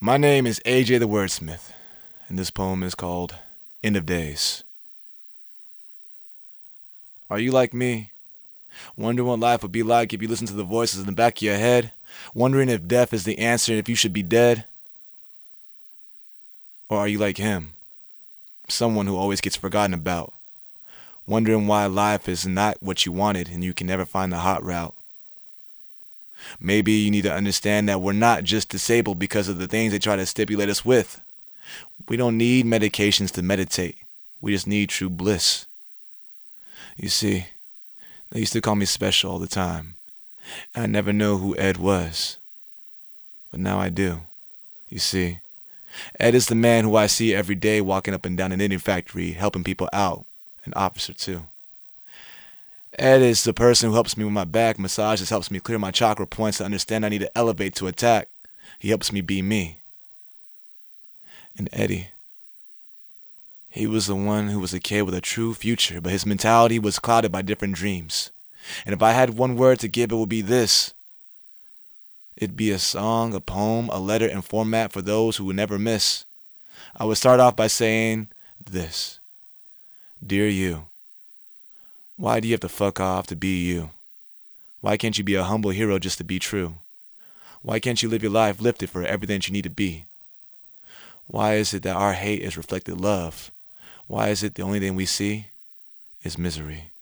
My name is AJ the Wordsmith, and this poem is called End of Days. Are you like me? Wondering what life would be like if you listened to the voices in the back of your head? Wondering if death is the answer and if you should be dead? Or are you like him? Someone who always gets forgotten about. Wondering why life is not what you wanted and you can never find the hot route. Maybe you need to understand that we're not just disabled because of the things they try to stipulate us with. We don't need medications to meditate. We just need true bliss. You see, they used to call me special all the time. I never knew who Ed was. But now I do. You see, Ed is the man who I see every day walking up and down a knitting factory, helping people out. An officer, too. Ed is the person who helps me with my back massages, helps me clear my chakra points to understand I need to elevate to attack. He helps me be me. And Eddie, he was the one who was a kid with a true future, but his mentality was clouded by different dreams. And if I had one word to give, it would be this. It'd be a song, a poem, a letter in format for those who would never miss. I would start off by saying this. Dear you, why do you have to fuck off to be you? Why can't you be a humble hero just to be true? Why can't you live your life lifted for everything that you need to be? Why is it that our hate is reflected love? Why is it the only thing we see is misery?